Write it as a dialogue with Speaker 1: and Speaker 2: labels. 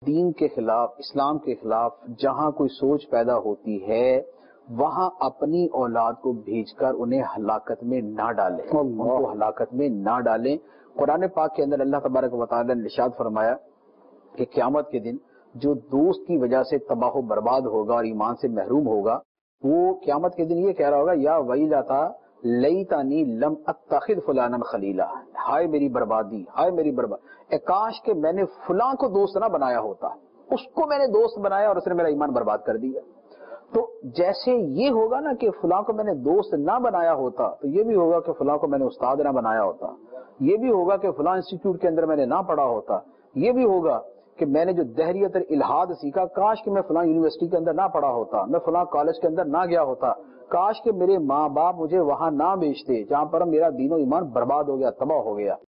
Speaker 1: दीन के खिलाफ, इस्लाम के खिलाफ जहां कोई सोच पैदा होती है वहां अपनी औलाद को भेजकर उन्हें हलाकत में ना डालें, उनको हलाकत में ना डालें। कुरान पाक के अंदर अल्लाह तबारक व तआला ने इरशाद फरमाया कि क़यामत के दिन जो दोस्त की वजह से तबाह बर्बाद होगा और ईमान से महरूम होगा, वो क़यामत के दिन ये कह रहा होगा, या वैलता लैतानी लम अत्तखिज़ फुलानन खलीला, हाय मेरी बर्बादी, हाय मेरी बर्बादी, काश के मैंने फलां को दोस्त ना बनाया होता, उसको मैंने दोस्त बनाया और उसने मेरा ईमान बर्बाद कर दिया। तो जैसे ये होगा ना कि फलां को मैंने दोस्त ना बनाया होता, तो ये भी होगा कि फलां को मैंने उस्ताद ना बनाया होता, ये भी होगा कि फलां इंस्टीट्यूट के अंदर मैंने ना पढ़ा होता, ये भी होगा कि मैंने जो दहरियत और इल्हाद सीखा, काश कि मैं फलां यूनिवर्सिटी के अंदर ना पढ़ा होता, मैं फलां कॉलेज के अंदर ना गया होता, काश कि मेरे माँ बाप मुझे वहां ना भेजते जहां पर मेरा दीनो ईमान बर्बाद हो गया, तबाह हो गया।